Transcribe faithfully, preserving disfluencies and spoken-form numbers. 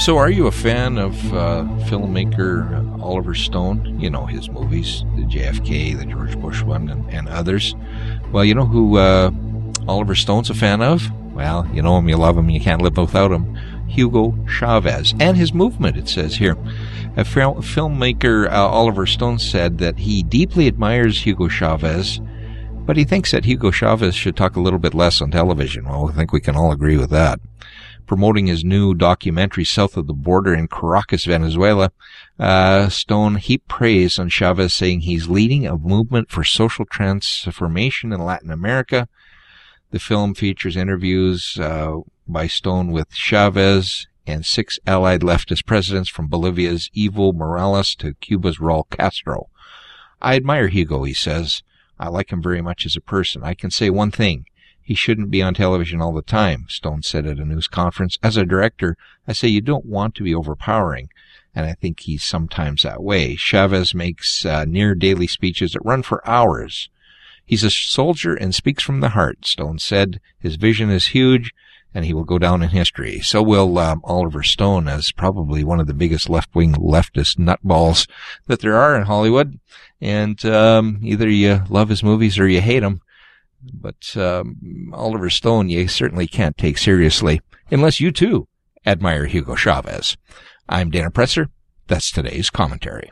So are you a fan of uh, filmmaker Oliver Stone? You know his movies, the J F K, the George Bush one, and, and others. Well, you know who uh, Oliver Stone's a fan of? Well, you know him, you love him, you can't live without him. Hugo Chavez and his movement, it says here. A fil- filmmaker, uh, Oliver Stone, said that he deeply admires Hugo Chavez, but he thinks that Hugo Chavez should talk a little bit less on television. Well, I think we can all agree with that. Promoting his new documentary South of the Border in Caracas, Venezuela, uh, Stone heaped praise on Chavez, saying he's leading a movement for social transformation in Latin America. The film features interviews uh, by Stone with Chavez and six allied leftist presidents, from Bolivia's Evo Morales to Cuba's Raul Castro. I admire Hugo, he says. I like him very much as a person. I can say one thing. He shouldn't be on television all the time, Stone said at a news conference. As a director, I say you don't want to be overpowering, and I think he's sometimes that way. Chavez makes uh, near-daily speeches that run for hours. He's a soldier and speaks from the heart, Stone said. His vision is huge, and he will go down in history. So will um, Oliver Stone, as probably one of the biggest left-wing leftist nutballs that there are in Hollywood. And um, either you love his movies or you hate him. But um, Oliver Stone, you certainly can't take seriously, unless you too admire Hugo Chavez. I'm Dana Presser. That's today's commentary.